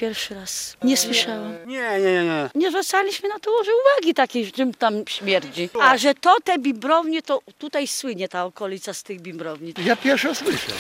pierwszy raz. Nie słyszałam. Nie. Nie zwracaliśmy na to uwagi takiej, czym tam śmierdzi. A że to te bimbrownie, to tutaj słynie ta okolica z tych bimbrowni. Ja pierwszy słyszę.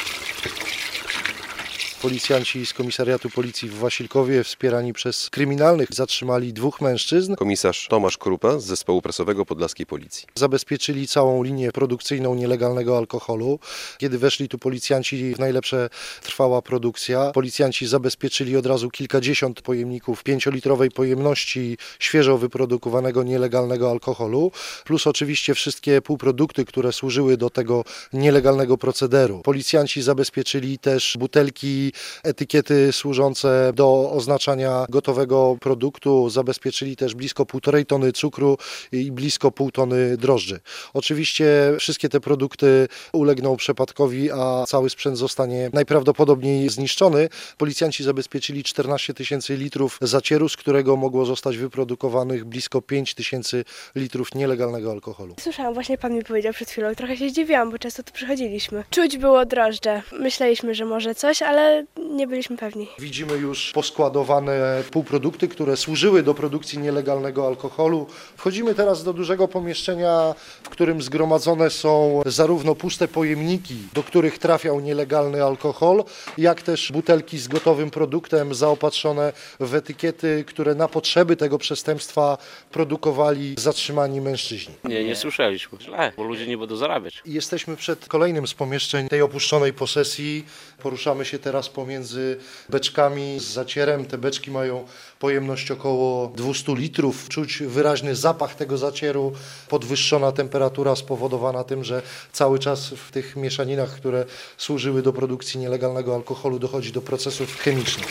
Policjanci z komisariatu policji w Wasilkowie, wspierani przez kryminalnych, zatrzymali 2 mężczyzn. Komisarz Tomasz Krupa z zespołu prasowego Podlaskiej Policji. Zabezpieczyli całą linię produkcyjną nielegalnego alkoholu. Kiedy weszli tu policjanci, w najlepsze trwała produkcja. Policjanci zabezpieczyli od razu kilkadziesiąt pojemników 5-litrowej pojemności świeżo wyprodukowanego nielegalnego alkoholu, plus oczywiście wszystkie półprodukty, które służyły do tego nielegalnego procederu. Policjanci zabezpieczyli też butelki, etykiety służące do oznaczania gotowego produktu, zabezpieczyli też blisko 1,5 tony cukru i blisko 0,5 tony drożdży. Oczywiście wszystkie te produkty ulegną przepadkowi, a cały sprzęt zostanie najprawdopodobniej zniszczony. Policjanci zabezpieczyli 14 000 litrów zacieru, z którego mogło zostać wyprodukowanych blisko 5 000 litrów nielegalnego alkoholu. Słyszałam, właśnie pan mi powiedział przed chwilą. Trochę się zdziwiłam, bo często tu przychodziliśmy. Czuć było drożdże. Myśleliśmy, że może coś, ale nie byliśmy pewni. Widzimy już poskładowane półprodukty, które służyły do produkcji nielegalnego alkoholu. Wchodzimy teraz do dużego pomieszczenia, w którym zgromadzone są zarówno puste pojemniki, do których trafiał nielegalny alkohol, jak też butelki z gotowym produktem zaopatrzone w etykiety, które na potrzeby tego przestępstwa produkowali zatrzymani mężczyźni. Nie słyszeliśmy. Źle, bo ludzie nie będą zarabiać. Jesteśmy przed kolejnym z pomieszczeń tej opuszczonej posesji. Poruszamy się teraz pomiędzy beczkami z zacierem. Te beczki mają pojemność około 200 litrów. Czuć wyraźny zapach tego zacieru, podwyższona temperatura spowodowana tym, że cały czas w tych mieszaninach, które służyły do produkcji nielegalnego alkoholu, dochodzi do procesów chemicznych.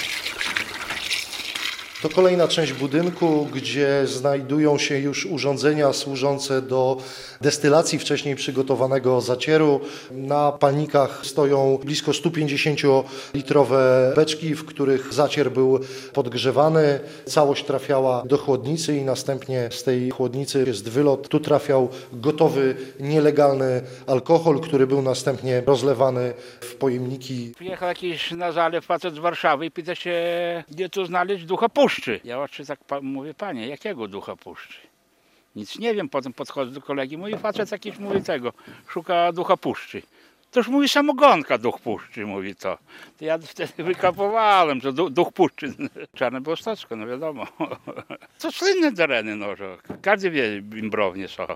To kolejna część budynku, gdzie znajdują się już urządzenia służące do destylacji wcześniej przygotowanego zacieru. Na palnikach stoją blisko 150-litrowe beczki, w których zacier był podgrzewany. Całość trafiała do chłodnicy i następnie z tej chłodnicy jest wylot. Tu trafiał gotowy, nielegalny alkohol, który był następnie rozlewany w pojemniki. Przyjechał jakiś na zalew facet z Warszawy i pyta się, gdzie tu znaleźć ducha puszczy. Ja oczywiście tak mówię, panie, jakiego ducha puszczy? Nic nie wiem, potem podchodzę do kolegi, mówi facet jakiś, mówi tego, szuka ducha puszczy. Toż mówi samogonka duch puszczy, mówi to. To ja wtedy wykapowałem, że duch puszczy. Czarne było stoczko, no wiadomo. To słynne tereny, no, że każdy wie, bimbrownie są.